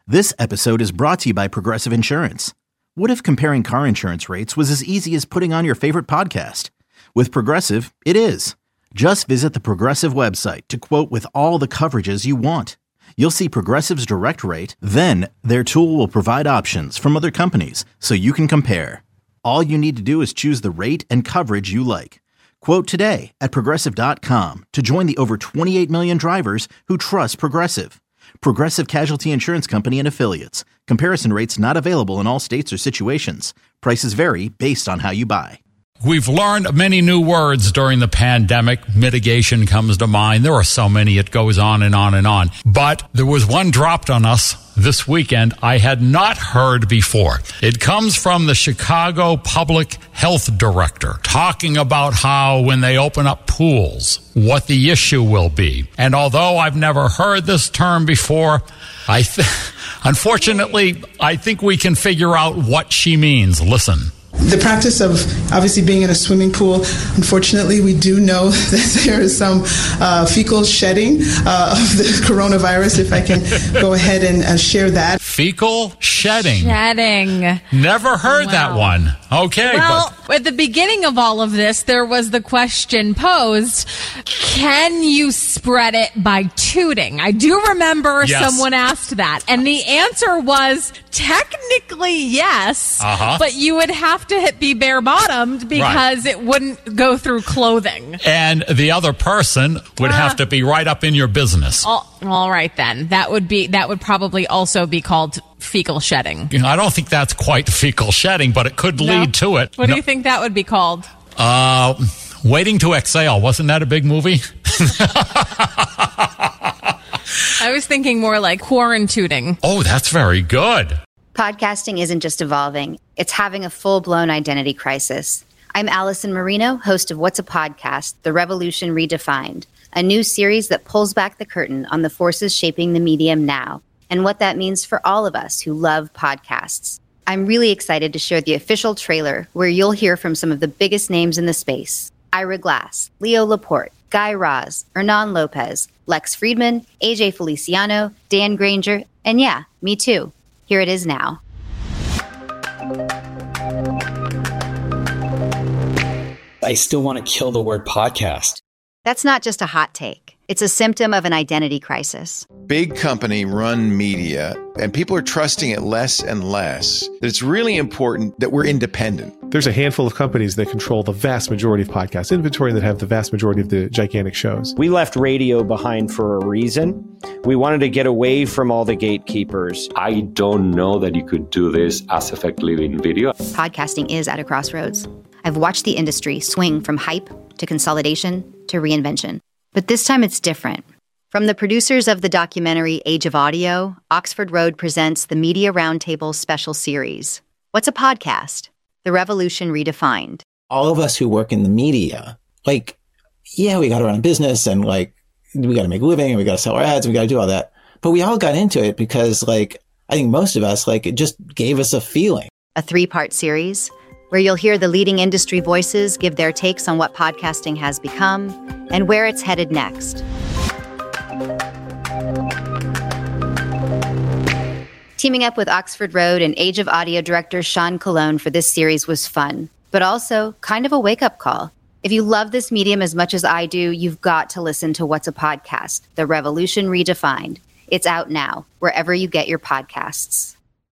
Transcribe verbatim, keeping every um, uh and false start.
This episode is brought to you by Progressive Insurance. What if comparing car insurance rates was as easy as putting on your favorite podcast? With Progressive, it is. Just visit the Progressive website to quote with all the coverages you want. You'll see Progressive's direct rate, then their tool will provide options from other companies so you can compare. All you need to do is choose the rate and coverage you like. Quote today at progressive dot com to join the over twenty-eight million drivers who trust Progressive. Progressive Casualty Insurance Company and Affiliates. Comparison rates not available in all states or situations. Prices vary based on how you buy. We've learned many new words during the pandemic. Mitigation comes to mind. There are so many, it goes on and on and on. But there was one dropped on us this weekend I had not heard before. It comes from the Chicago Public Health Director talking about how when they open up pools, what the issue will be. And although I've never heard this term before, I th- unfortunately, I think we can figure out what she means. Listen. The practice of obviously being in a swimming pool, unfortunately, we do know that there is some uh, fecal shedding uh, of the coronavirus, if I can go ahead and uh, share that. Fecal shedding. Shedding. Never heard wow. that one. Okay. Well, but- at the beginning of all of this, there was the question posed, can you spread it by tooting? I do remember yes. someone asked that. And the answer was technically yes, uh-huh. but you would have to be bare-bottomed because right. it wouldn't go through clothing. And the other person would uh, have to be right up in your business. All, all right, then. That would be that would probably also be called fecal shedding. You know, I don't think that's quite fecal shedding, but it could no? lead to it. What no. do you think that would be called? Uh, Waiting to Exhale. Wasn't that a big movie? I was thinking more like quarantuning. Oh, that's very good. Podcasting isn't just evolving, it's having a full-blown identity crisis. I'm Allison Marino, host of What's a Podcast? The Revolution Redefined, a new series that pulls back the curtain on the forces shaping the medium now and what that means for all of us who love podcasts. I'm really excited to share the official trailer where you'll hear from some of the biggest names in the space. Ira Glass, Leo Laporte, Guy Raz, Hernan Lopez, Lex Friedman, A J Feliciano, Dan Granger, and yeah, me too. Here it is now. I still want to kill the word podcast. That's not just a hot take. It's a symptom of an identity crisis. Big company run media, and people are trusting it less and less. It's really important that we're independent. There's a handful of companies that control the vast majority of podcast inventory that have the vast majority of the gigantic shows. We left radio behind for a reason. We wanted to get away from all the gatekeepers. I don't know that you could do this as effectively in video. Podcasting is at a crossroads. I've watched the industry swing from hype to consolidation to reinvention. But this time it's different. From the producers of the documentary Age of Audio, Oxford Road presents the Media Roundtable special series. What's a podcast? The Revolution Redefined. All of us who work in the media, like, yeah, we got to run a business and like, we got to make a living and we got to sell our ads and we got to do all that. But we all got into it because like, I think most of us, like, it just gave us a feeling. A three-part series where you'll hear the leading industry voices give their takes on what podcasting has become and where it's headed next. Teaming up with Oxford Road and Age of Audio director Sean Colon for this series was fun, but also kind of a wake-up call. If you love this medium as much as I do, you've got to listen to What's a Podcast? The Revolution Redefined. It's out now, wherever you get your podcasts.